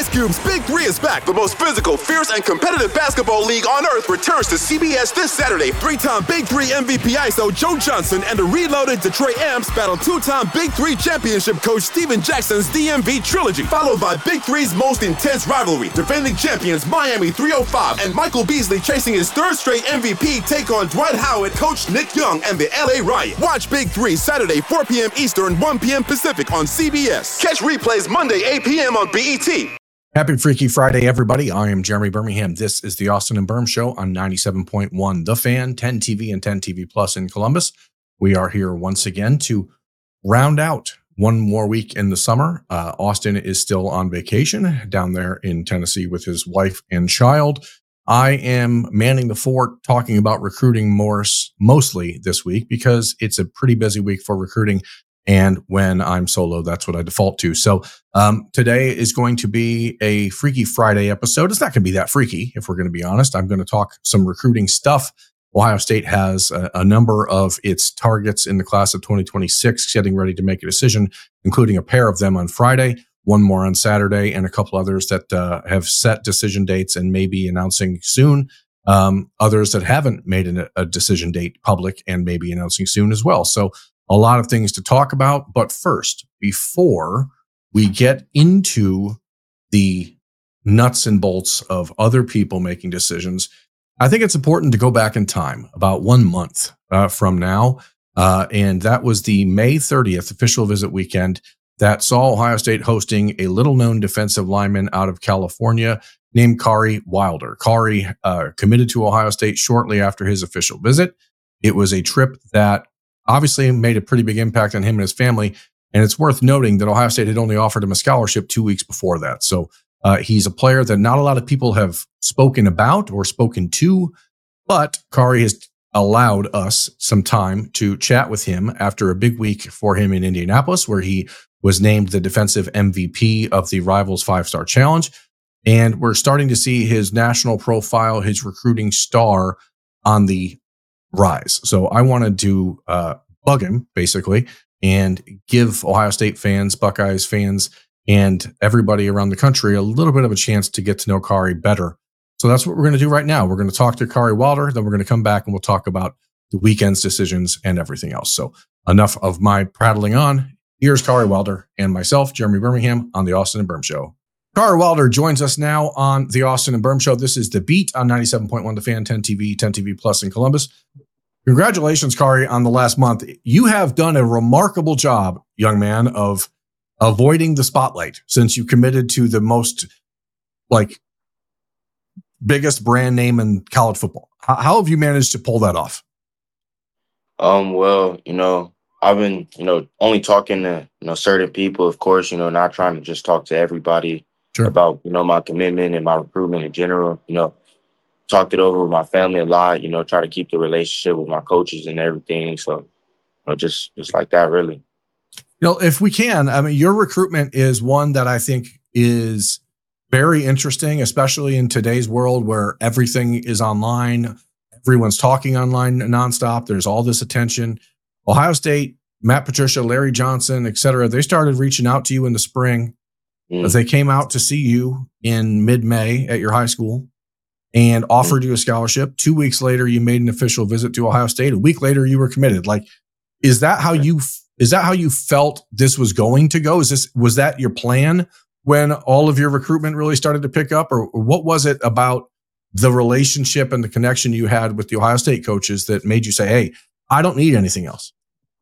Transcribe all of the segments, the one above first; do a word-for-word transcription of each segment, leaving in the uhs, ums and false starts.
Ice Cube's Big Three is back. The most physical, fierce, and competitive basketball league on earth returns to C B S this Saturday. Three-time Big Three M V P I S O Joe Johnson and the reloaded Detroit Amps battle two-time Big Three championship coach Steven Jackson's D M V trilogy, followed by Big Three's most intense rivalry. Defending champions Miami three oh five and Michael Beasley chasing his third straight M V P take on Dwight Howard, Coach Nick Young, and the L A Riot. Watch Big Three Saturday, four p.m. Eastern, one p.m. Pacific on C B S. Catch replays Monday, eight p.m. on B E T. Happy Freaky Friday, everybody. I am Jeremy Birmingham. This is the Austin and Berm Show on ninety-seven point one The Fan, ten T V, and ten T V Plus in Columbus. We are here once again to round out one more week in the summer. Uh, Austin is still on vacation down there in Tennessee with his wife and child. I am manning the fort talking about recruiting more, mostly this week because it's a pretty busy week for recruiting. And when I'm solo, that's what I default to. So um, today is going to be a Freaky Friday episode. It's not going to be that freaky, if we're going to be honest. I'm going to talk some recruiting stuff. Ohio State has a, a number of its targets in the class of twenty twenty-six getting ready to make a decision, including a pair of them on Friday, one more on Saturday, and a couple others that uh, have set decision dates and may be announcing soon. Um, others that haven't made an, a decision date public and may be announcing soon as well. So a lot of things to talk about. But first, before we get into the nuts and bolts of other people making decisions, I think it's important to go back in time about one month uh, from now. Uh, and that was the May thirtieth official visit weekend that saw Ohio State hosting a little-known defensive lineman out of California named Khari Wilder. Khari uh, committed to Ohio State shortly after his official visit. It was a trip that obviously made a pretty big impact on him and his family. And it's worth noting that Ohio State had only offered him a scholarship two weeks before that. So uh, he's a player that not a lot of people have spoken about or spoken to, but Khari has allowed us some time to chat with him after a big week for him in Indianapolis, where he was named the defensive M V P of the Rivals Five-Star Challenge. And we're starting to see his national profile, his recruiting star on the rise. So I wanted to uh, bug him, basically, and give Ohio State fans, Buckeyes fans, and everybody around the country a little bit of a chance to get to know Khari better. So that's what we're going to do right now. We're going to talk to Khari Wilder, then we're going to come back and we'll talk about the weekend's decisions and everything else. So enough of my prattling on. Here's Khari Wilder and myself, Jeremy Birmingham, on the Austin and Berm Show. Khari Wilder joins us now on the Austin and Berm Show. This is The Beat on ninety-seven point one The Fan, ten T V, ten T V Plus in Columbus. Congratulations, Khari, on the last month. You have done a remarkable job, young man, of avoiding the spotlight since you committed to the most, like, biggest brand name in college football. How, how have you managed to pull that off? Um, well, you know, I've been, you know, only talking to, you know, certain people, of course, you know, not trying to just talk to everybody sure. about, you know, my commitment and my recruitment in general, you know. Talked it over with my family a lot, you know, try to keep the relationship with my coaches and everything. So, you know, just, just like that, really. You know, if we can, I mean, your recruitment is one that I think is very interesting, especially in today's world where everything is online. Everyone's talking online nonstop. There's all this attention. Ohio State, Matt Patricia, Larry Johnson, et cetera, they started reaching out to you in the spring mm. as they came out to see you in mid-May at your high school and offered you a scholarship. Two weeks later, you made an official visit to Ohio State. A week later, you were committed. Like, is that how you, is that how you felt this was going to go? Is this, was that your plan when all of your recruitment really started to pick up? Or, or what was it about the relationship and the connection you had with the Ohio State coaches that made you say, hey, I don't need anything else?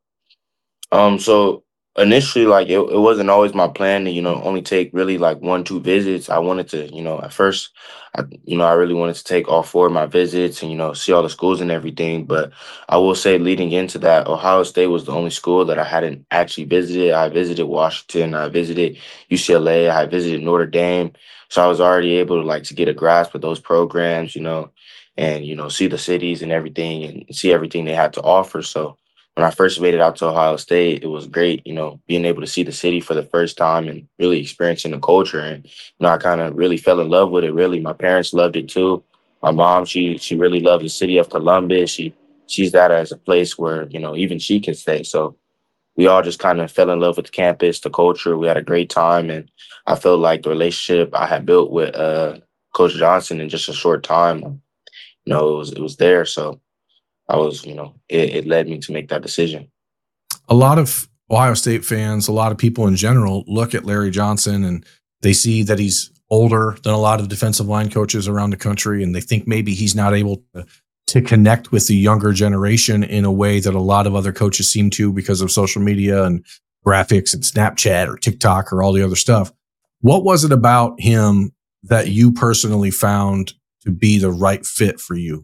Um, so initially, like, it, it wasn't always my plan to, you know, only take really like one, two visits. I wanted to, you know, at first, I, you know, I really wanted to take all four of my visits and, you know, see all the schools and everything. But I will say leading into that, Ohio State was the only school that I hadn't actually visited. I visited Washington, I visited U C L A, I visited Notre Dame. So I was already able to like to get a grasp of those programs, you know, and, you know, see the cities and everything and see everything they had to offer. So when I first made it out to Ohio State, it was great, you know, being able to see the city for the first time and really experiencing the culture. And, you know, I kind of really fell in love with it, really. My parents loved it, too. My mom, she she really loved the city of Columbus. She sees that as a place where, you know, even she can stay. So we all just kind of fell in love with the campus, the culture. We had a great time, and I felt like the relationship I had built with uh, Coach Johnson in just a short time, you know, it was it was there. So I was, you know, it, it led me to make that decision. A lot of Ohio State fans, a lot of people in general, look at Larry Johnson and they see that he's older than a lot of defensive line coaches around the country, and they think maybe he's not able to, to connect with the younger generation in a way that a lot of other coaches seem to because of social media and graphics and Snapchat or TikTok or all the other stuff. What was it about him that you personally found to be the right fit for you?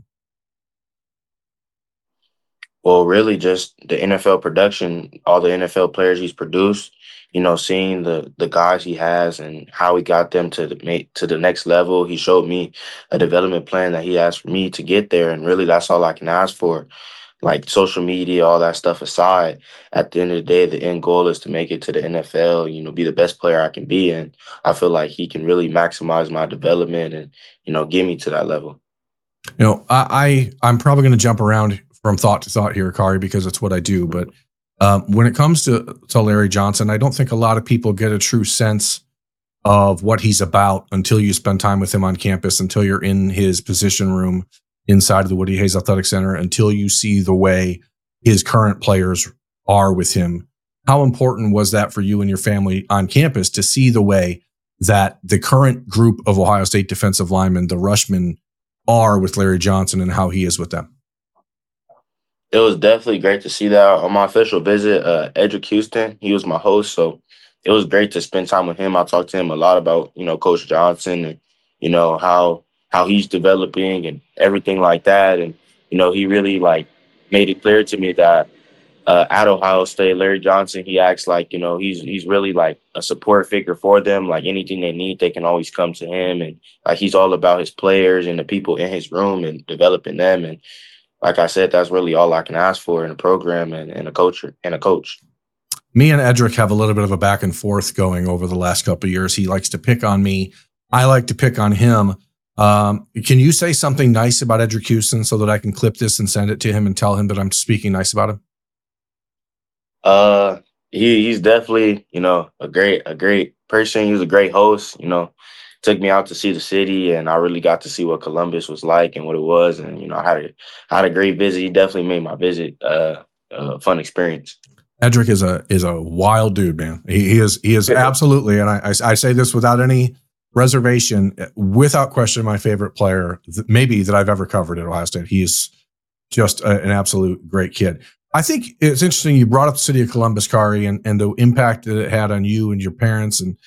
Well, really just the N F L production, all the N F L players he's produced, you know, seeing the the guys he has and how he got them to the to the next level. He showed me a development plan that he asked for me to get there. And really, that's all I can ask for. Like social media, all that stuff aside, at the end of the day, the end goal is to make it to the N F L, you know, be the best player I can be. And I feel like he can really maximize my development and, you know, get me to that level. You know, I, I I'm probably going to jump around from thought to thought here, Kari, because it's what I do. But um, when it comes to, to Larry Johnson, I don't think a lot of people get a true sense of what he's about until you spend time with him on campus, until you're in his position room inside of the Woody Hayes Athletic Center, until you see the way his current players are with him. How important was that for you and your family on campus to see the way that the current group of Ohio State defensive linemen, the Rushmen, are with Larry Johnson and how he is with them? It was definitely great to see that on my official visit. Uh, Edric Houston, he was my host, so it was great to spend time with him. I talked to him a lot about, you know, Coach Johnson and, you know, how how he's developing and everything like that. And, you know, he really, like, made it clear to me that uh, at Ohio State, Larry Johnson, he acts like, you know, he's he's really, like, a support figure for them. Like, anything they need, they can always come to him. And, like, he's all about his players and the people in his room and developing them. And, like I said, that's really all I can ask for in a program and, and a coach and a coach. Me and Edric have a little bit of a back and forth going over the last couple of years. He likes to pick on me. I like to pick on him. Um, can you say something nice about Edric Houston so that I can clip this and send it to him and tell him that I'm speaking nice about him? Uh, he he's definitely, you know, a great a great person. He was a great host. You know, took me out to see the city, and I really got to see what Columbus was like and what it was. And you know, I had a I had a great visit. He definitely made my visit uh, a fun experience. Edric is a is a wild dude, man. He, he is he is absolutely, and I, I I say this without any reservation, without question, my favorite player, maybe that I've ever covered at Ohio State. He is just a, an absolute great kid. I think it's interesting you brought up the city of Columbus, Kari, and, and the impact that it had on you and your parents. And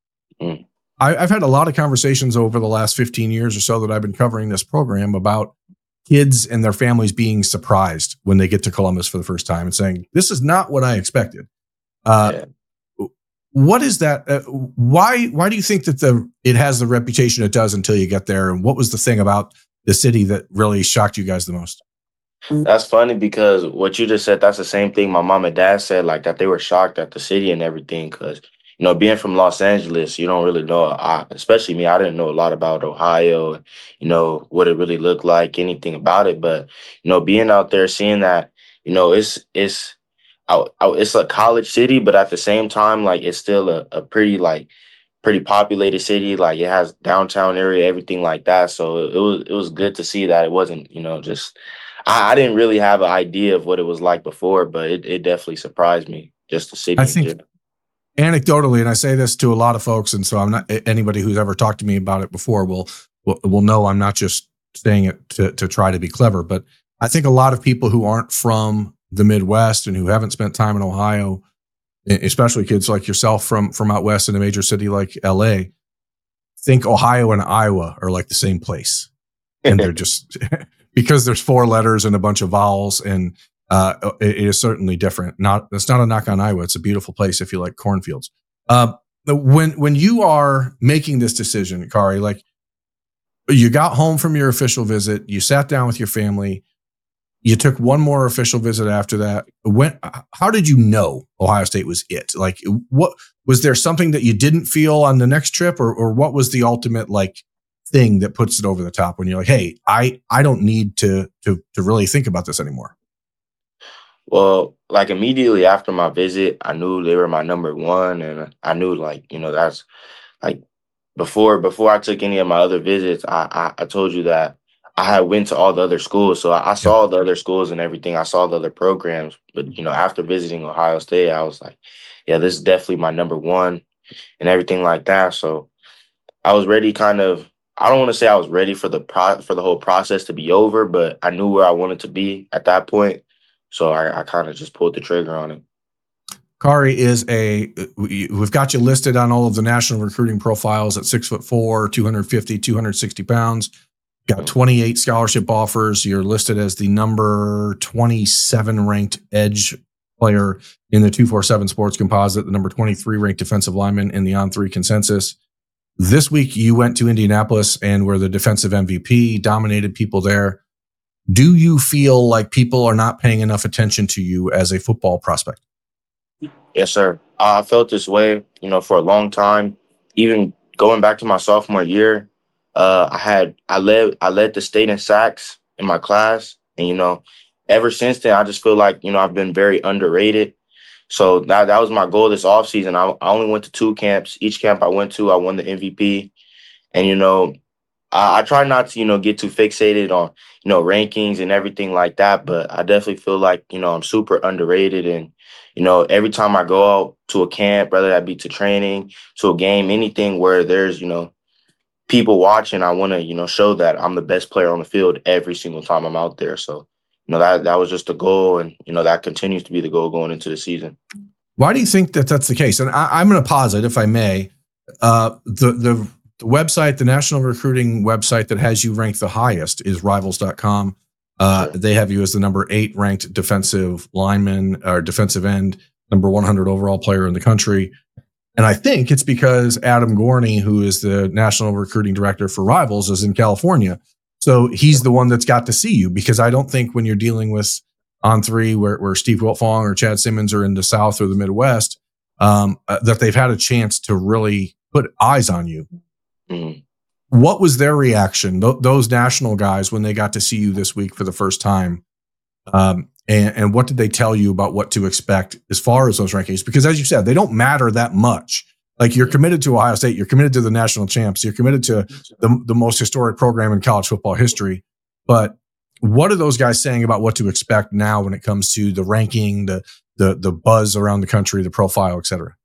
mm. I, I've had a lot of conversations over the last fifteen years or so that I've been covering this program about kids and their families being surprised when they get to Columbus for the first time and saying, this is not what I expected. Uh, yeah. What is that? Uh, why, why do you think that the, it has the reputation it does until you get there? And what was the thing about the city that really shocked you guys the most? That's funny because what you just said, that's the same thing my mom and dad said, like that they were shocked at the city and everything. Cause, you know, being from Los Angeles, you don't really know, I, especially me, I didn't know a lot about Ohio, you know, what it really looked like, anything about it. But, you know, being out there, seeing that, you know, it's, it's, out, out, it's a college city, but at the same time, like, it's still a, a pretty, like, pretty populated city. Like, it has downtown area, everything like that. So it, it was, it was good to see that it wasn't, you know, just, I, I didn't really have an idea of what it was like before, but it, it definitely surprised me, just the city. I think anecdotally, and I say this to a lot of folks, and so I'm not, anybody who's ever talked to me about it before will, will, will know I'm not just saying it to, to try to be clever, but I think a lot of people who aren't from the Midwest and who haven't spent time in Ohio, especially kids like yourself from, from out West in a major city like L A, think Ohio and Iowa are like the same place. And they're just, because there's four letters and a bunch of vowels, and uh, it, it is certainly different. Not, it's not a knock on Iowa. It's a beautiful place if you like cornfields. Uh, when, when you are making this decision, Kari, like you got home from your official visit, you sat down with your family, you took one more official visit after that. When, how did you know Ohio State was it? Like, what was there something that you didn't feel on the next trip, or, or what was the ultimate like thing that puts it over the top when you're like, hey, I, I don't need to, to, to really think about this anymore? Well, like immediately after my visit, I knew they were my number one, and I knew like you know that's like before before I took any of my other visits, I I, I told you that I had went to all the other schools, so I, I Yep. saw the other schools and everything. I saw the other programs, but you know after visiting Ohio State, I was like, yeah, this is definitely my number one and everything like that. So I was ready, kind of. I don't want to say I was ready for the pro for the whole process to be over, but I knew where I wanted to be at that point. So I, I kind of just pulled the trigger on it. Khari is a, we've got you listed on all of the national recruiting profiles at six foot four, two hundred fifty, two hundred sixty pounds. Got twenty-eight scholarship offers. You're listed as the number twenty-seven ranked edge player in the two forty-seven Sports Composite, the number twenty-three ranked defensive lineman in the On Three consensus. This week, you went to Indianapolis and were the defensive M V P, dominated people there. Do you feel like people are not paying enough attention to you as a football prospect? Yes, sir. I felt this way, you know, for a long time. Even going back to my sophomore year, uh, I had I led I led the state in sacks in my class, and you know, ever since then, I just feel like you know I've been very underrated. So that that was my goal this offseason. I I only went to two camps. Each camp I went to, I won the M V P, and you know, I, I try not to, you know, get too fixated on, you know, rankings and everything like that. But I definitely feel like, you know, I'm super underrated. And, you know, every time I go out to a camp, whether that be to training, to a game, anything where there's, you know, people watching, I want to, you know, show that I'm the best player on the field every single time I'm out there. So, you know, that that was just the goal. And, you know, that continues to be the goal going into the season. Why do you think that that's the case? And I, I'm going to posit, if I may, uh, the, the, the website, the national recruiting website that has you ranked the highest is rivals dot com. Uh, Sure. They have you as the number eight ranked defensive lineman or defensive end, number one hundred overall player in the country. And I think it's because Adam Gorney, who is the national recruiting director for Rivals, is in California. So he's the one that's got to see you, because I don't think when you're dealing with On Three, where, where Steve Wiltfong or Chad Simmons are in the South or the Midwest, um, uh, that they've had a chance to really put eyes on you. Mm-hmm. What was their reaction, th- those national guys, when they got to see you this week for the first time? Um, and, and what did they tell you about what to expect as far as those rankings? Because as you said, they don't matter that much. Like, you're committed to Ohio State, you're committed to the national champs, you're committed to the, the most historic program in college football history. But what are those guys saying about what to expect now when it comes to the ranking, the the the buzz around the country, the profile, et cetera?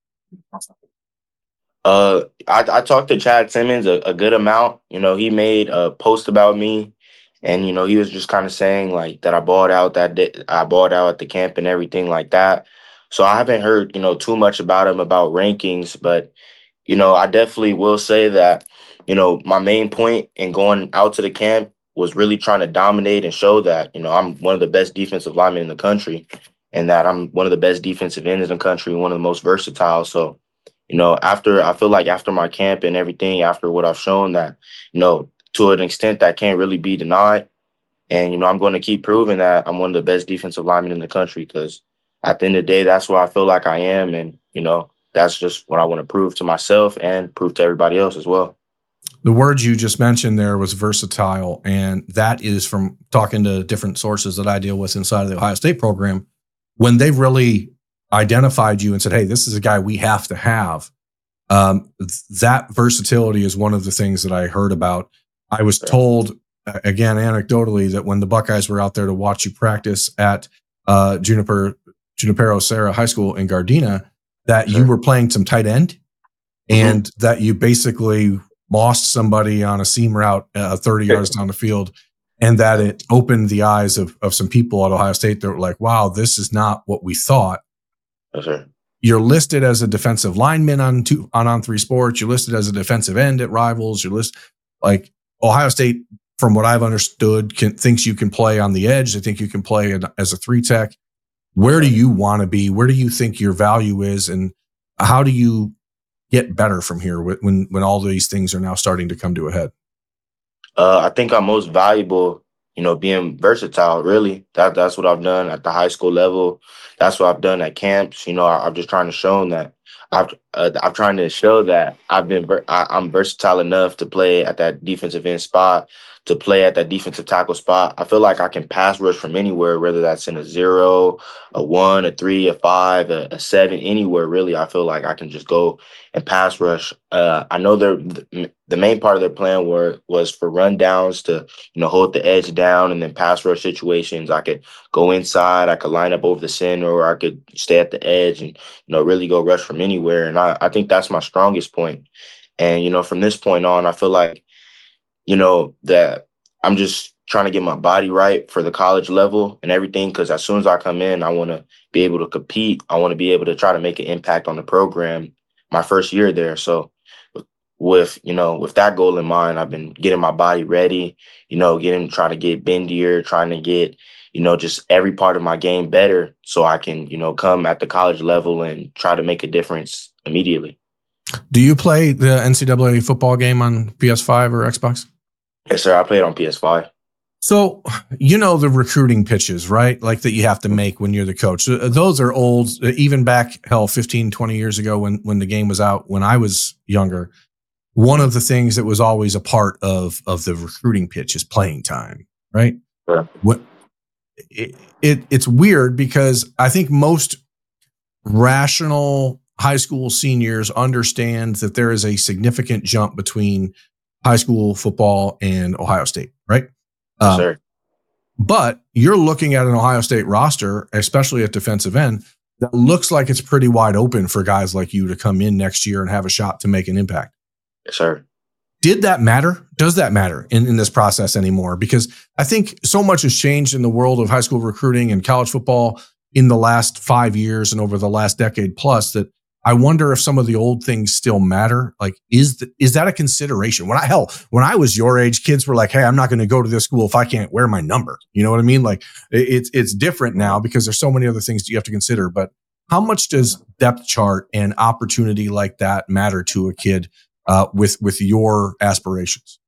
Uh, I, I talked to Chad Simmons a, a good amount. You know, he made a post about me, and you know, he was just kind of saying like that I balled out that day, I balled out at the camp and everything like that. So I haven't heard, you know, too much about him about rankings, but you know, I definitely will say that, you know, my main point in going out to the camp was really trying to dominate and show that, you know, I'm one of the best defensive linemen in the country, and that I'm one of the best defensive ends in the country, one of the most versatile. So, you know, after I feel like after my camp and everything, after what I've shown, that, you know, to an extent that can't really be denied. And, you know, I'm going to keep proving that I'm one of the best defensive linemen in the country, because at the end of the day, that's where I feel like I am. And, you know, that's just what I want to prove to myself and prove to everybody else as well. The word you just mentioned there was versatile, and that is from talking to different sources that I deal with inside of the Ohio State program. When they've really identified you and said, hey, this is a guy we have to have, um, that versatility is one of the things that I heard about. I was told, uh, again, anecdotally, that when the Buckeyes were out there to watch you practice at uh, Juniper, Junipero Serra High School in Gardena, that Sure. you were playing some tight end, Mm-hmm. and that you basically lost somebody on a seam route uh, thirty yards down the field, and that it opened the eyes of, of some people at Ohio State that were like, wow, this is not what we thought. Yes, sir. You're listed as a defensive lineman on two, on On Three Sports. You're listed as a defensive end at Rivals. You're listed, like, Ohio State, from what I've understood, can, thinks you can play on the edge. They think you can play as a three tech. Where do you want to be? Where do you think your value is? And how do you get better from here when, when all these things are now starting to come to a head? Uh, I think I'm most valuable, you know, being versatile, really. That That's what I've done at the high school level. That's what I've done at camps. You know, I, I'm just trying to show them that I've, uh, I'm trying to show that I've been ver- I, I'm versatile enough to play at that defensive end spot, to play at that defensive tackle spot. I feel like I can pass rush from anywhere, whether that's in a zero, a one, a three, a five, a, a seven, anywhere really. I feel like I can just go and pass rush. Uh, I know they're the, the main part of their plan were was for run downs to, you know, hold the edge down, and then pass rush situations. I could go inside, I could line up over the center, or I could stay at the edge and, you know, really go rush from anywhere. And I, I think that's my strongest point. And, you know, from this point on, I feel like, you know, that I'm just trying to get my body right for the college level and everything. Because as soon as I come in, I want to be able to compete. I want to be able to try to make an impact on the program my first year there. So with, you know, with that goal in mind, I've been getting my body ready, you know, getting, trying to get bendier, trying to get, you know, just every part of my game better so I can, you know, come at the college level and try to make a difference immediately. Do you play the N C double A football game on P S five or Xbox? Yes, sir. I played on P S five. So, you know, the recruiting pitches, right? Like that you have to make when you're the coach. Those are old, even back, hell, fifteen, twenty years ago when, when the game was out, when I was younger. One of the things that was always a part of, of the recruiting pitch is playing time, right? Yeah. What it, it it's weird because I think most rational high school seniors understand that there is a significant jump between high school football and Ohio State, right? Yes, Um, sir. but you're looking at an Ohio State roster, especially at defensive end, that looks like it's pretty wide open for guys like you to come in next year and have a shot to make an impact. Yes, sir. Did that matter? Does that matter in, in this process anymore? Because I think so much has changed in the world of high school recruiting and college football in the last five years and over the last decade plus that I wonder if some of the old things still matter. Like, is the, is that a consideration? When I, hell, when I was your age, kids were like, hey, I'm not going to go to this school if I can't wear my number. You know what I mean? Like it, it's, it's different now because there's so many other things that you have to consider. But how much does depth chart and opportunity like that matter to a kid uh, with, with your aspirations?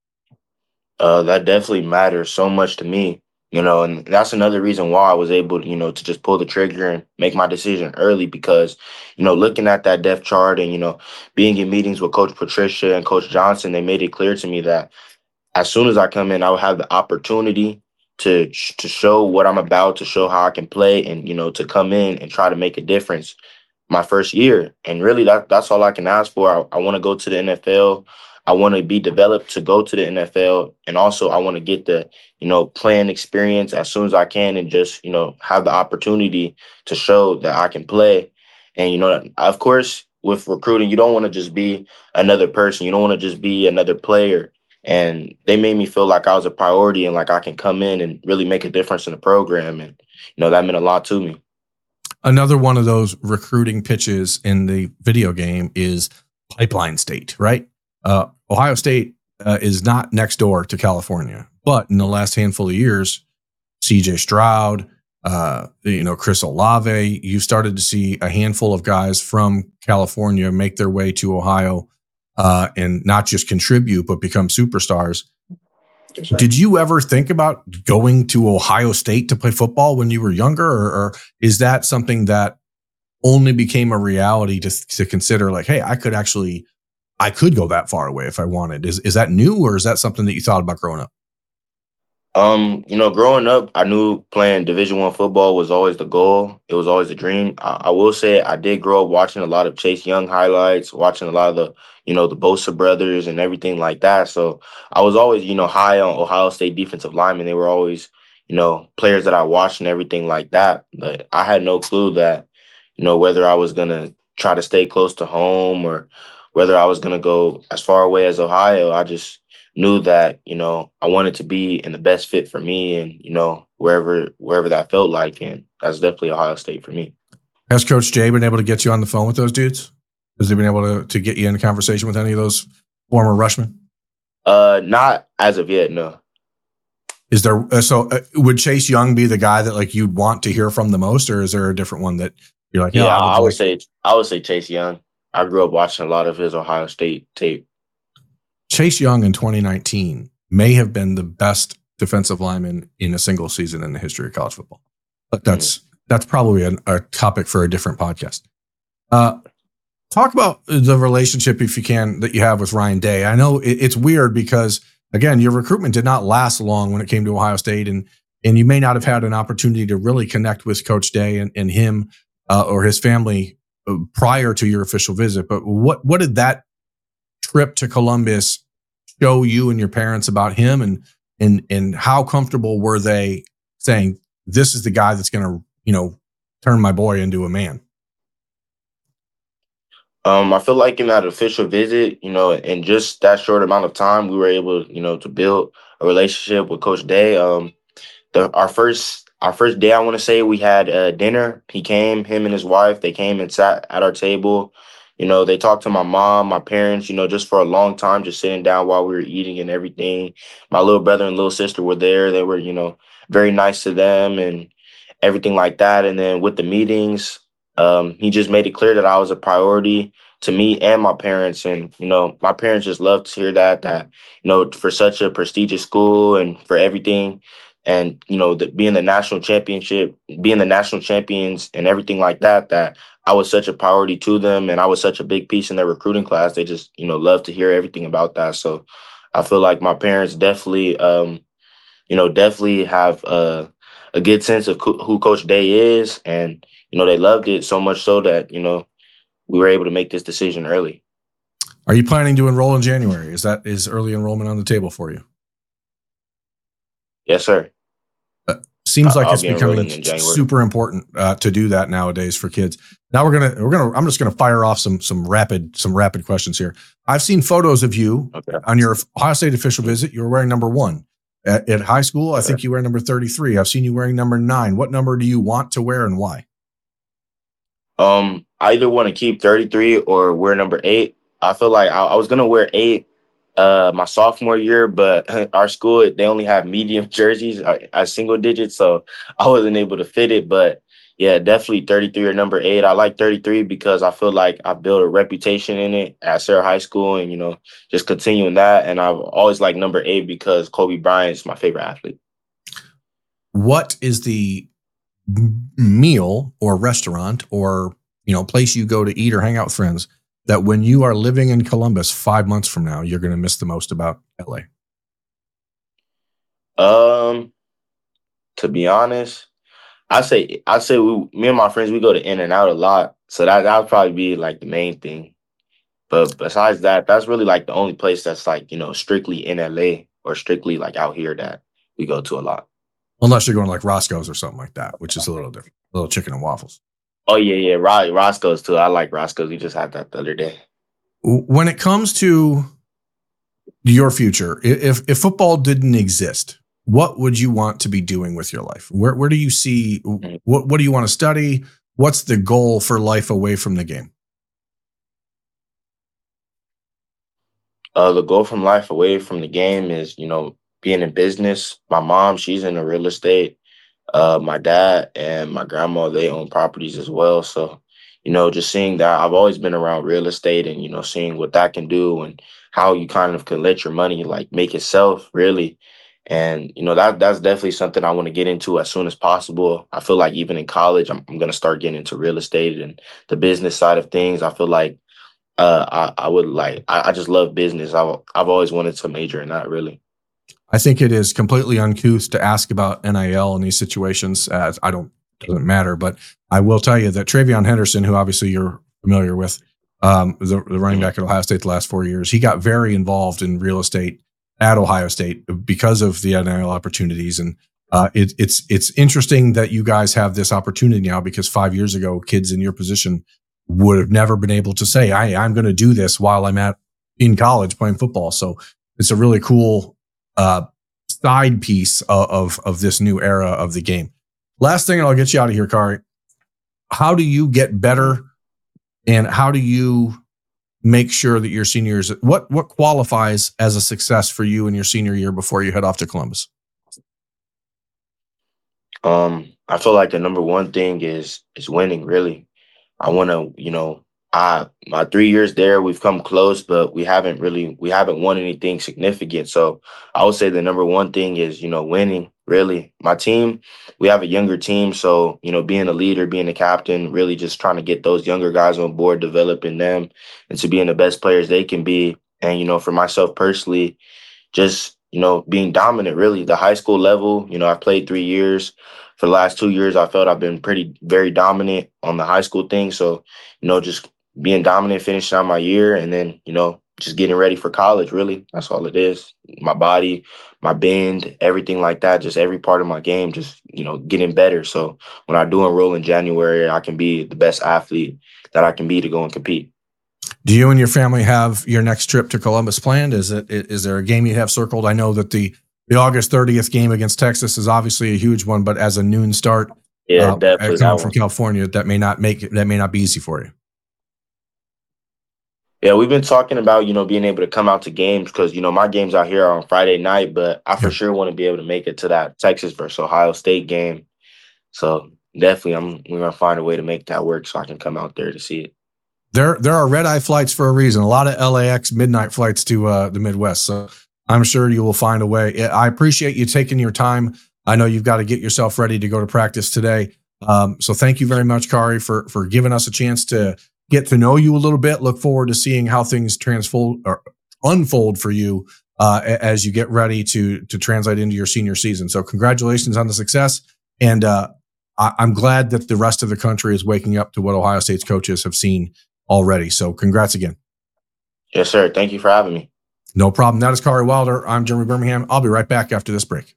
Uh, that definitely matters so much to me, you know, and that's another reason why I was able to, you know, to just pull the trigger and make my decision early because, you know, looking at that depth chart and, you know, being in meetings with Coach Patricia and Coach Johnson, they made it clear to me that as soon as I come in, I will have the opportunity to to show what I'm about, to show how I can play and, you know, to come in and try to make a difference my first year. And really, that that's all I can ask for. I, I want to go to the N F L. I want to be developed to go to the N F L. And also I want to get the, you know, playing experience as soon as I can and just, you know, have the opportunity to show that I can play. And, you know, of course, with recruiting, you don't want to just be another person. You don't want to just be another player. And they made me feel like I was a priority and like I can come in and really make a difference in the program. And, you know, that meant a lot to me. Another one of those recruiting pitches in the video game is Pipeline State, right? Uh, Ohio State uh, is not next door to California, but in the last handful of years, C J Stroud, uh, you know, Chris Olave, you started to see a handful of guys from California make their way to Ohio uh, and not just contribute, but become superstars. Did you ever think about going to Ohio State to play football when you were younger, or, or is that something that only became a reality to, to consider like, hey, I could actually, I could go that far away if I wanted? Is is that new, or is that something that you thought about growing up? Um, you know, growing up, I knew playing Division One football was always the goal. It was always a dream. I, I will say I did grow up watching a lot of Chase Young highlights, watching a lot of the, you know, the Bosa brothers and everything like that. So I was always, you know, high on Ohio State defensive linemen. They were always, you know, players that I watched and everything like that. But I had no clue that, you know, whether I was gonna try to stay close to home or whether I was gonna go as far away as Ohio. I just knew that, you know, I wanted to be in the best fit for me and, you know, wherever wherever that felt like. And that's definitely Ohio State for me. Has Coach Jay been able to get you on the phone with those dudes? Has he been able to, to get you in a conversation with any of those former rushmen? Uh, not as of yet, no. Is there, uh, so uh, would Chase Young be the guy that like you'd want to hear from the most, or is there a different one that you're like, yeah, yeah, I would, I would like- say I would say Chase Young. I grew up watching a lot of his Ohio State tape. Chase Young in twenty nineteen may have been the best defensive lineman in a single season in the history of college football. But that's mm-hmm. that's probably an, a topic for a different podcast. Uh, Talk about the relationship, if you can, that you have with Ryan Day. I know it, it's weird because, again, your recruitment did not last long when it came to Ohio State, and and you may not have had an opportunity to really connect with Coach Day and, and him uh, or his family prior to your official visit. But what what did that trip to Columbus show you and your parents about him, and and and how comfortable were they saying, this is the guy that's going to, you know, turn my boy into a man? Um, I feel like in that official visit, you know, in just that short amount of time, we were able, you know, to build a relationship with Coach Day. Um, the our first our first day, I want to say, we had uh, dinner. He came, him and his wife. They came and sat at our table. You know, they talked to my mom, my parents. You know, just for a long time, just sitting down while we were eating and everything. My little brother and little sister were there. They were, you know, very nice to them and everything like that. And then with the meetings, um, he just made it clear that I was a priority to me and my parents. And, you know, my parents just love to hear that, that, you know, for such a prestigious school and for everything. And, you know, the, being the national championship, being the national champions and everything like that, that I was such a priority to them and I was such a big piece in their recruiting class. They just, you know, love to hear everything about that. So I feel like my parents definitely, um, you know, definitely have a, a good sense of co- who Coach Day is. And, you know, they loved it so much so that, you know, we were able to make this decision early. Are you planning to enroll in January? Is that is early enrollment on the table for you? Yes, sir. Uh, seems like I'll it's becoming super important uh, to do that nowadays for kids. Now we're gonna we're gonna I'm just gonna fire off some some rapid some rapid questions here. I've seen photos of you okay. on your Ohio State official visit. You were wearing number one. At, at high school, I okay. think you wear number thirty-three. I've seen you wearing number nine. What number do you want to wear and why? Um, I either want to keep thirty-three or wear number eight. I feel like I, I was gonna wear eight uh my sophomore year, but our school, they only have medium jerseys at single digits, so I wasn't able to fit it. But yeah, definitely thirty-three or number eight. I like thirty-three because I feel like I built a reputation in it at Sarah High School, and you know, just continuing that. And I've always liked number eight because Kobe Bryant is my favorite athlete. What is the meal or restaurant or, you know, place you go to eat or hang out with friends that when you are living in Columbus five months from now, you're going to miss the most about L A? Um, to be honest, I say I say we, me and my friends, we go to In-N-Out a lot, so that that would probably be like the main thing. But besides that, that's really like the only place that's like, you know, strictly in L A or strictly like out here that we go to a lot. Unless you're going to like Roscoe's or something like that, which is a little different, a little chicken and waffles. Oh yeah, yeah, Ro- Roscoe's too. I like Roscoe's. We just had that the other day. When it comes to your future, if if football didn't exist, what would you want to be doing with your life? Where where do you see what what do you want to study? What's the goal for life away from the game? Uh, the goal from life away from the game is, you know, being in business. My mom, she's in the real estate. Uh, my dad and my grandma, they own properties as well. So, you know, just seeing that, I've always been around real estate and, you know, seeing what that can do and how you kind of can let your money like make itself really. And, you know, that that's definitely something I want to get into as soon as possible. I feel like even in college, I'm, I'm going to start getting into real estate and the business side of things. I feel like uh, I, I would like, I, I just love business. I've, I've always wanted to major in that really. I think it is completely uncouth to ask about N I L in these situations. Uh, I don't, doesn't matter, but I will tell you that Travion Henderson, who obviously you're familiar with, um, the, the running back at Ohio State the last four years, he got very involved in real estate at Ohio State because of the N I L opportunities. And uh, it, it's it's interesting that you guys have this opportunity now because five years ago, kids in your position would have never been able to say, I, I'm going to do this while I'm at in college playing football. So it's a really cool uh, side piece of, of, of this new era of the game. Last thing, and I'll get you out of here, Kari. How do you get better and how do you make sure that your seniors, what, what qualifies as a success for you in your senior year before you head off to Columbus? Um, I feel like the number one thing is, is winning really. I want to, you know, I, my three years there, we've come close, but we haven't really, we haven't won anything significant. So I would say the number one thing is, you know, winning really. My team, we have a younger team. So, you know, being a leader, being a captain, really just trying to get those younger guys on board, developing them into being the best players they can be. And, you know, for myself personally, just, you know, being dominant, really. The high school level, you know, I've played three years. For the last two years, I felt I've been pretty, very dominant on the high school thing. So, you know, just being dominant, finishing out my year, and then, you know, just getting ready for college, really. That's all it is. My body, my bend, everything like that, just every part of my game, just, you know, getting better. So when I do enroll in January, I can be the best athlete that I can be to go and compete. Do you and your family have your next trip to Columbus planned? Is it is there a game you have circled? I know that the the August thirtieth game against Texas is obviously a huge one, but as a noon start, yeah, uh, definitely coming from California, that may not make it, that may not be easy for you. Yeah, we've been talking about, you know, being able to come out to games because, you know, my games out here are on Friday night, but I for yeah. sure want to be able to make it to that Texas versus Ohio State game. So definitely, I'm we're gonna find a way to make that work so I can come out there to see it. There, there are red eye flights for a reason. A lot of L A X midnight flights to uh, the Midwest. So I'm sure you will find a way. I appreciate you taking your time. I know you've got to get yourself ready to go to practice today. Um, so thank you very much, Kari, for for giving us a chance to get to know you a little bit. Look forward to seeing how things transfold or unfold for you uh, as you get ready to to translate into your senior season. So congratulations on the success, and uh, I, I'm glad that the rest of the country is waking up to what Ohio State's coaches have seen already. So congrats again. Yes, sir. Thank you for having me. No problem. That is Kari Wilder. I'm Jeremy Birmingham. I'll be right back after this break.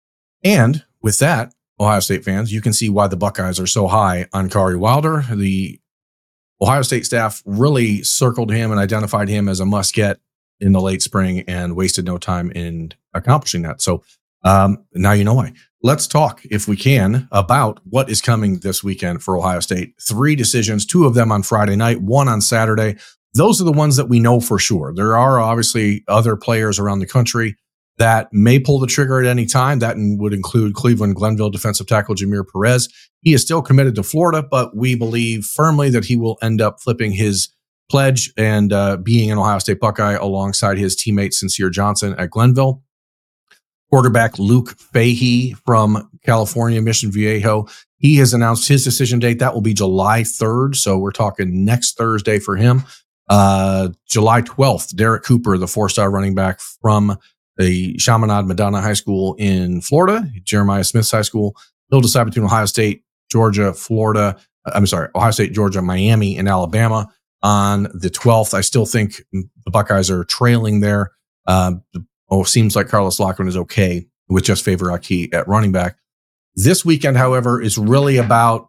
And with that, Ohio State fans, you can see why the Buckeyes are so high on Kari Wilder. The Ohio State staff really circled him and identified him as a must-get in the late spring and wasted no time in accomplishing that. So um, now you know why. Let's talk, if we can, about what is coming this weekend for Ohio State. Three decisions, two of them on Friday night, one on Saturday. Those are the ones that we know for sure. There are obviously other players around the country that may pull the trigger at any time. That would include Cleveland Glenville defensive tackle Jameer Perez. He is still committed to Florida, but we believe firmly that he will end up flipping his pledge and uh, being an Ohio State Buckeye alongside his teammate Sincere Johnson at Glenville. Quarterback Luke Fahey from California, Mission Viejo. He has announced his decision date. That will be July third. So we're talking next Thursday for him. Uh, July twelfth, Derek Cooper, the four-star running back from the Chaminade Madonna High School in Florida, Jeremiah Smith's high school. He'll decide between Ohio State, Georgia, Florida. I'm sorry, Ohio State, Georgia, Miami, and Alabama on the twelfth. I still think the Buckeyes are trailing there. Uh, oh, seems like Carlos Lockman is okay with just Favor Aki at running back. This weekend, however, is really about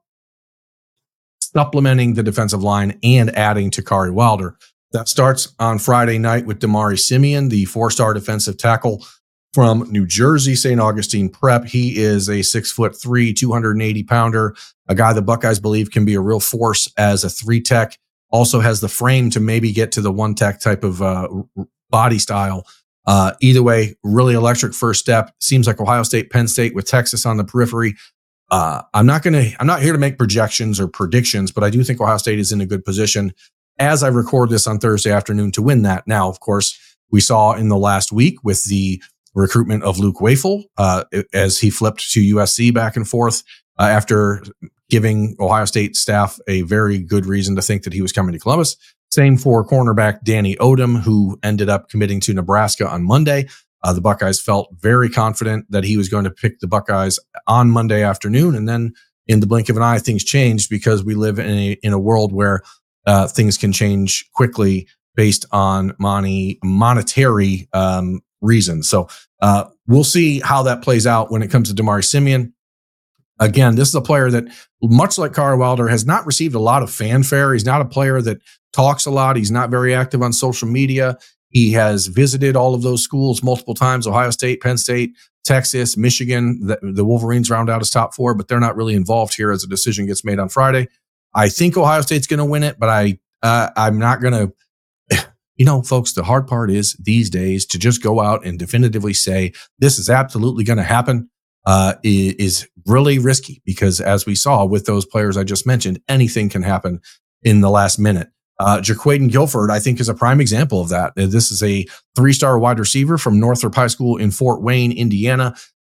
supplementing the defensive line and adding to Kari Wilder. That starts on Friday night with Damari Simeon, the four-star defensive tackle from New Jersey, Saint Augustine Prep. He is a six foot three, two hundred eighty pounder, a guy the Buckeyes believe can be a real force as a three tech. Also has the frame to maybe get to the one tech type of uh, body style. Uh, either way, really electric first step. Seems like Ohio State, Penn State with Texas on the periphery. Uh, I'm not going to, I'm not here to make projections or predictions, but I do think Ohio State is in a good position as I record this on Thursday afternoon to win that. Now, of course, we saw in the last week with the recruitment of Luke Wafel, uh, as he flipped to U S C back and forth uh, after giving Ohio State staff a very good reason to think that he was coming to Columbus. Same for cornerback Danny Odom, who ended up committing to Nebraska on Monday. Uh, the Buckeyes felt very confident that he was going to pick the Buckeyes on Monday afternoon. And then in the blink of an eye, things changed because we live in a, in a world where uh, things can change quickly based on money, monetary um, reasons. So uh, we'll see how that plays out when it comes to Damari Simeon. Again, this is a player that, much like Kari Wilder, has not received a lot of fanfare. He's not a player that talks a lot. He's not very active on social media. He has visited all of those schools multiple times, Ohio State, Penn State, Texas, Michigan. The, the Wolverines round out his top four, but they're not really involved here as a decision gets made on Friday. I think Ohio State's going to win it, but I, uh, I'm not going to, you know, folks, the hard part is these days to just go out and definitively say this is absolutely going to happen uh, is really risky because as we saw with those players I just mentioned, anything can happen in the last minute. Uh, Jaquaden Guilford, I think, is a prime example of that. This is a three-star wide receiver from Northrop High School in Fort Wayne, Indiana.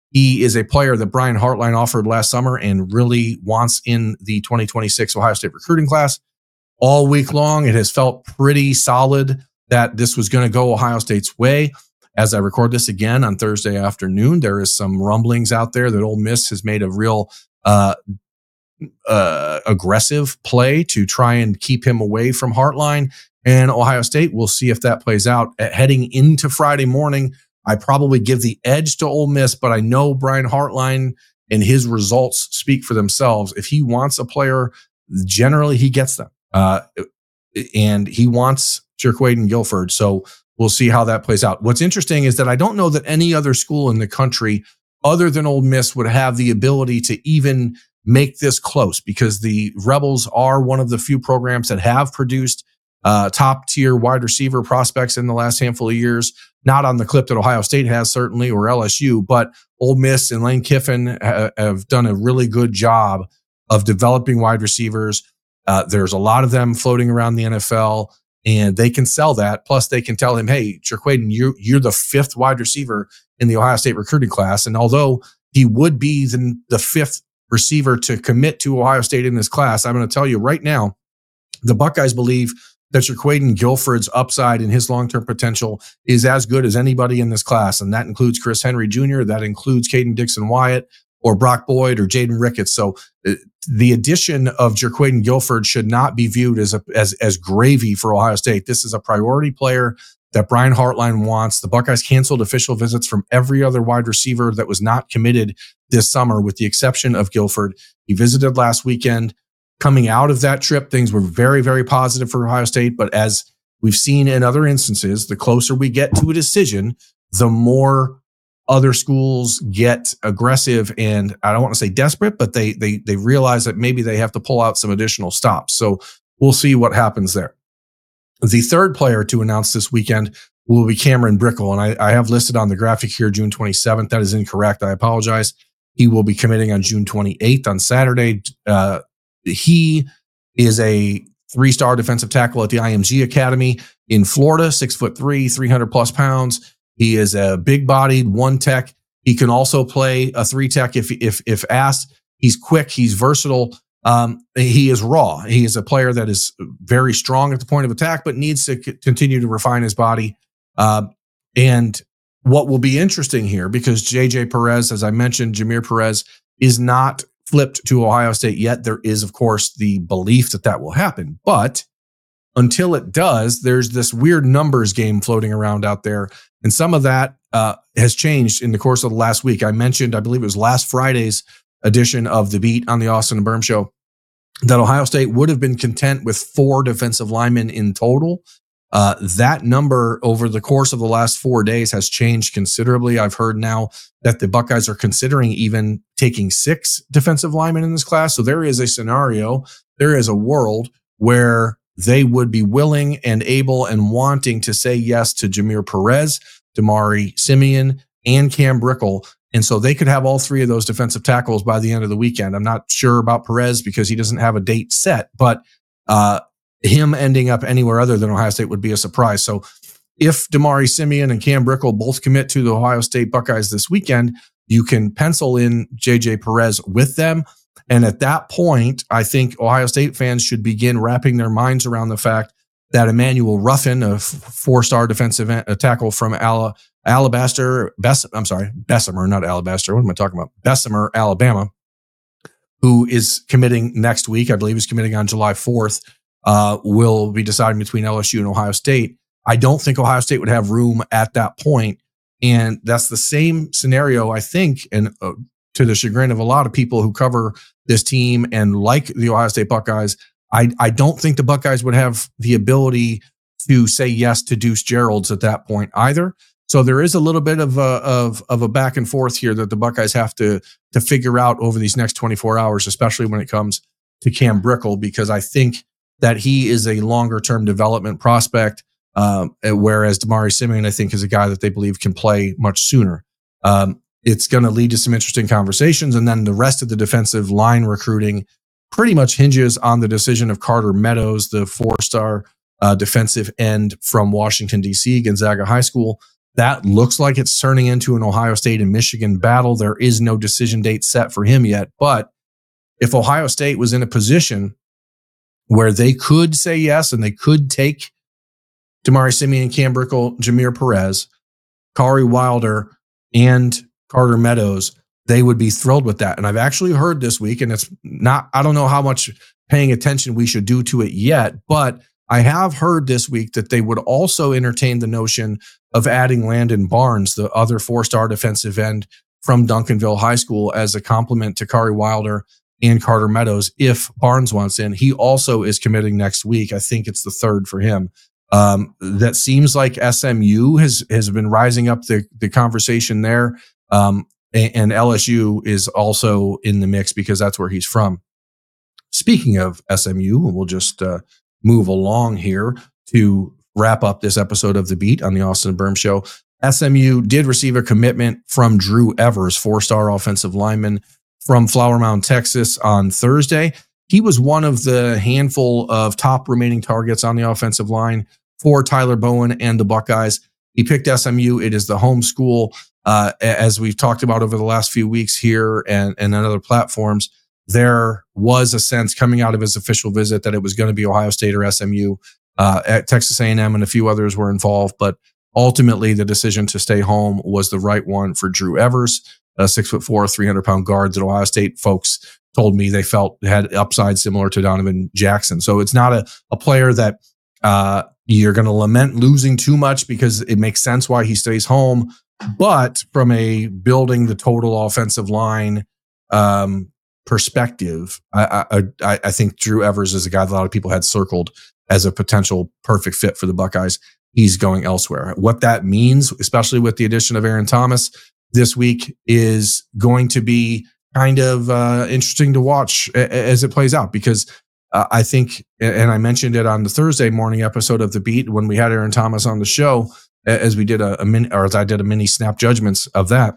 He is a player that Brian Hartline offered last summer and really wants in the twenty twenty-six Ohio State recruiting class. All week long, it has felt pretty solid that this was going to go Ohio State's way. As I record this again on Thursday afternoon, there is some rumblings out there that Ole Miss has made a real uh, uh, aggressive play to try and keep him away from Hartline and Ohio State. We'll see if that plays out. Uh, heading into Friday morning, I probably give the edge to Ole Miss, but I know Brian Hartline and his results speak for themselves. If he wants a player, generally he gets them. Uh, and he wants Jerquaden Guilford. So we'll see how that plays out. What's interesting is that I don't know that any other school in the country other than Ole Miss would have the ability to even make this close, because the Rebels are one of the few programs that have produced uh, top tier wide receiver prospects in the last handful of years. Not on the clip that Ohio State has, certainly, or L S U, but Ole Miss and Lane Kiffin ha- have done a really good job of developing wide receivers. Uh, there's a lot of them floating around the N F L, and they can sell that. Plus, they can tell him, hey, Jerquaden, you, you're the fifth wide receiver in the Ohio State recruiting class. And although he would be the, the fifth receiver to commit to Ohio State in this class, I'm going to tell you right now, the Buckeyes believe that Jerquaden Guilford's upside and his long-term potential is as good as anybody in this class. And that includes Chris Henry Junior That includes Caden Dixon-Wyatt or Brock Boyd or Jaden Ricketts. So uh, the addition of Jerquaden Guilford should not be viewed as, a, as, as gravy for Ohio State. This is a priority player that Brian Hartline wants. The Buckeyes canceled official visits from every other wide receiver that was not committed this summer, with the exception of Guilford. He visited last weekend. Coming out of that trip, things were very, very positive for Ohio State. But as we've seen in other instances, the closer we get to a decision, the more other schools get aggressive and, I don't want to say desperate, but they they they realize that maybe they have to pull out some additional stops. So we'll see what happens there. The third player to announce this weekend will be Cameron Brickell, and I, I have listed on the graphic here June twenty-seventh. That is incorrect. I apologize. He will be committing on June twenty-eighth on Saturday. Uh, he is a three-star defensive tackle at the I M G Academy in Florida, six foot three, three hundred plus pounds. He is a big-bodied one tech. He can also play a three tech if if if asked. He's quick. He's versatile. Um, he is raw. He is a player that is very strong at the point of attack, but needs to c- continue to refine his body. Uh, and what will be interesting here, because J J Perez, as I mentioned, Jameer Perez is not flipped to Ohio State yet. There is, of course, the belief that that will happen. But until it does, there's this weird numbers game floating around out there. And some of that uh, has changed in the course of the last week. I mentioned, I believe it was last Friday's edition of The Beat on the Austin and Berm Show, that Ohio State would have been content with four defensive linemen in total. Uh, that number over the course of the last four days has changed considerably. I've heard now that the Buckeyes are considering even taking six defensive linemen in this class. So there is a scenario, there is a world where they would be willing and able and wanting to say yes to Jameer Perez, Damari Simeon, and Cam Brickell. And so they could have all three of those defensive tackles by the end of the weekend. I'm not sure about Perez because he doesn't have a date set, but uh, him ending up anywhere other than Ohio State would be a surprise. So if Damari Simeon and Cam Brickell both commit to the Ohio State Buckeyes this weekend, you can pencil in J J Perez with them. And at that point, I think Ohio State fans should begin wrapping their minds around the fact that Emmanuel Ruffin, a four-star defensive a tackle from Ala, Alabaster, Bess, I'm sorry, Bessemer, not Alabaster. What am I talking about? Bessemer, Alabama, who is committing next week. I believe he's committing on July fourth. Uh, will be deciding between L S U and Ohio State. I don't think Ohio State would have room at that point. And that's the same scenario, I think, and uh, to the chagrin of a lot of people who cover this team and like the Ohio State Buckeyes, I, I don't think the Buckeyes would have the ability to say yes to Deuce Gerald's at that point either. So there is a little bit of a, of, of a back and forth here that the Buckeyes have to, to figure out over these next twenty-four hours, especially when it comes to Cam Brickell, because I think that he is a longer term development prospect. Um, whereas Damari Simeon, I think, is a guy that they believe can play much sooner. Um, it's going to lead to some interesting conversations. And then the rest of the defensive line recruiting pretty much hinges on the decision of Carter Meadows, the four-star uh, defensive end from Washington, D C, Gonzaga High School. That looks like it's turning into an Ohio State and Michigan battle. There is no decision date set for him yet. But if Ohio State was in a position where they could say yes and they could take Damari Simeon, Cam Brickell, Jameer Perez, Kari Wilder, and Carter Meadows, they would be thrilled with that. And I've actually heard this week, and it's not, I don't know how much paying attention we should do to it yet, but I have heard this week that they would also entertain the notion of adding Landon Barnes, the other four-star defensive end from Duncanville High School, as a complement to Kari Wilder and Carter Meadows if Barnes wants in. He also is committing next week. I think it's the third for him. Um, that seems like S M U has has been rising up the, the conversation there. Um, and, and L S U is also in the mix because that's where he's from. Speaking of S M U, we'll just uh, move along here to wrap up this episode of The Beat on the Austin and Berm Show. S M U did receive a commitment from Drew Evers, four-star offensive lineman from Flower Mound, Texas, on Thursday. He was one of the handful of top remaining targets on the offensive line for Tyler Bowen and the Buckeyes. He picked S M U. It is the home school. Uh, as we've talked about over the last few weeks here and, and on other platforms, there was a sense coming out of his official visit that it was going to be Ohio State or S M U. Uh, at Texas A and M and a few others were involved, but ultimately the decision to stay home was the right one for Drew Evers, a six foot four, three hundred pound guard that Ohio State folks told me they felt had upside similar to Donovan Jackson. So it's not a, a player that uh, you're going to lament losing too much because it makes sense why he stays home. But from a building the total offensive line um, perspective, I, I, I think Drew Evers is a guy that a lot of people had circled as a potential perfect fit for the Buckeyes. He's going elsewhere. What that means, especially with the addition of Aaron Thomas this week, is going to be kind of uh, interesting to watch as it plays out, because uh, I think, and I mentioned it on the Thursday morning episode of The Beat when we had Aaron Thomas on the show, as we did a, a mini, or as I did a mini snap judgments of that.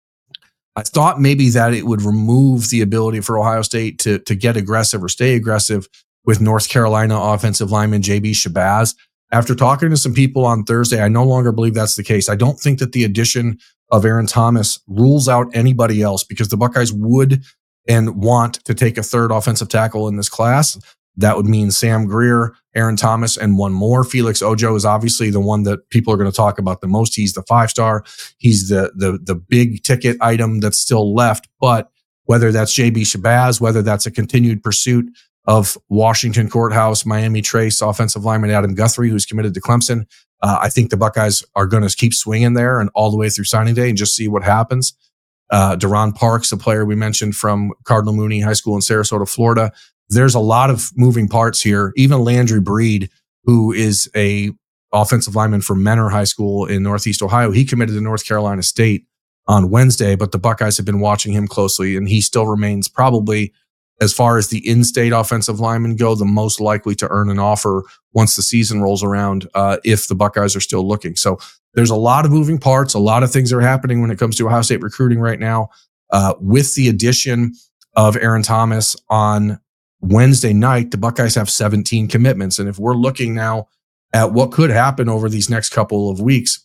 I thought maybe that it would remove the ability for Ohio State to, to get aggressive or stay aggressive with North Carolina offensive lineman J B Shabazz. After talking to some people on Thursday, I no longer believe that's the case. I don't think that the addition of Aaron Thomas rules out anybody else, because the Buckeyes would and want to take a third offensive tackle in this class. That would mean Sam Greer, Aaron Thomas, and one more. Felix Ojo is obviously the one that people are going to talk about the most. He's the five-star. He's the the the big ticket item that's still left. But whether that's J B Shabazz, whether that's a continued pursuit of Washington Courthouse, Miami Trace offensive lineman Adam Guthrie, who's committed to Clemson, uh, I think the Buckeyes are going to keep swinging there and all the way through signing day and just see what happens. Uh, Deron Parks, a player we mentioned from Cardinal Mooney High School in Sarasota, Florida. There's a lot of moving parts here. Even Landry Breed, who is a offensive lineman from Menor High School in Northeast Ohio, he committed to North Carolina State on Wednesday, but the Buckeyes have been watching him closely, and he still remains probably, as far as the in-state offensive linemen go, the most likely to earn an offer once the season rolls around, uh, if the Buckeyes are still looking. So there's a lot of moving parts, a lot of things are happening when it comes to Ohio State recruiting right now. Uh, with the addition of Aaron Thomas on Wednesday night, the Buckeyes have seventeen commitments. And if we're looking now at what could happen over these next couple of weeks,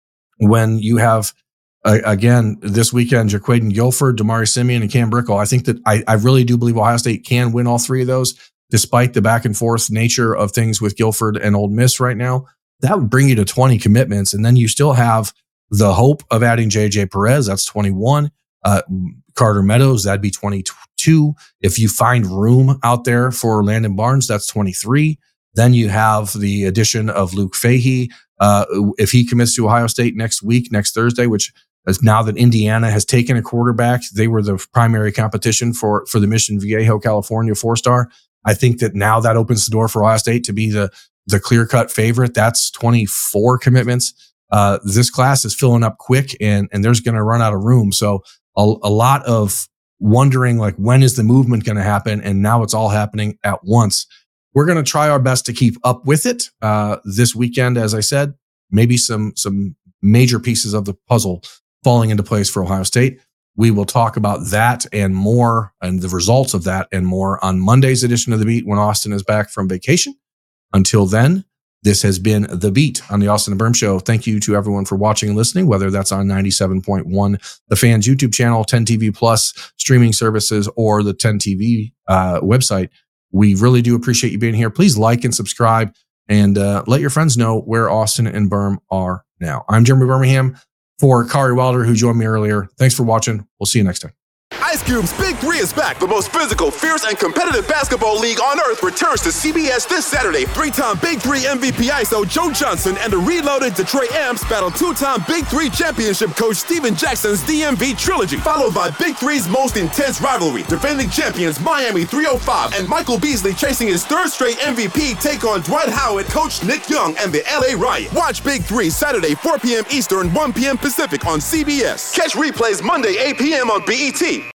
when you have, uh, again, this weekend, Jaquaden Guilford, Damari Simeon, and Cam Brickell, I think that I, I really do believe Ohio State can win all three of those, despite the back and forth nature of things with Guilford and Ole Miss right now. That would bring you to twenty commitments. And then you still have the hope of adding J J Perez. That's twenty-one. Uh, Carter Meadows, that'd be twenty-two. If you find room out there for Landon Barnes, that's twenty-three. Then you have the addition of Luke Fahey. Uh, if he commits to Ohio State next week, next Thursday, which is now that Indiana has taken a quarterback, they were the primary competition for, for the Mission Viejo, California four-star. I think that now that opens the door for Ohio State to be the, the clear-cut favorite. That's twenty-four commitments. Uh, this class is filling up quick, and, and there's going to run out of room. So a, a lot of wondering, like, when is the movement going to happen? And now it's all happening at once. We're going to try our best to keep up with it. Uh, this weekend, as I said, maybe some, some major pieces of the puzzle falling into place for Ohio State. We will talk about that and more, and the results of that and more, on Monday's edition of The Beat when Austin is back from vacation. Until then, This has been The Beat on the Austin and Berm Show. Thank you to everyone for watching and listening, whether that's on ninety-seven point one, the Fan's YouTube channel, ten T V Plus streaming services, or the ten T V uh, website. We really do appreciate you being here. Please like and subscribe, and uh, let your friends know where Austin and Berm are now. I'm Jeremy Birmingham for Kari Wilder, who joined me earlier. Thanks for watching. We'll see you next time. Ice Cube's Big Three is back. The most physical, fierce, and competitive basketball league on earth returns to C B S this Saturday. Three-time Big Three M V P I S O Joe Johnson and the reloaded Detroit Amps battle two-time Big Three championship coach Steven Jackson's D M V trilogy, followed by Big Three's most intense rivalry. Defending champions Miami three oh five and Michael Beasley chasing his third straight M V P take on Dwight Howard, coach Nick Young, and the L A Riot. Watch Big Three Saturday, four p.m. Eastern, one p.m. Pacific on C B S. Catch replays Monday, eight p.m. on B E T.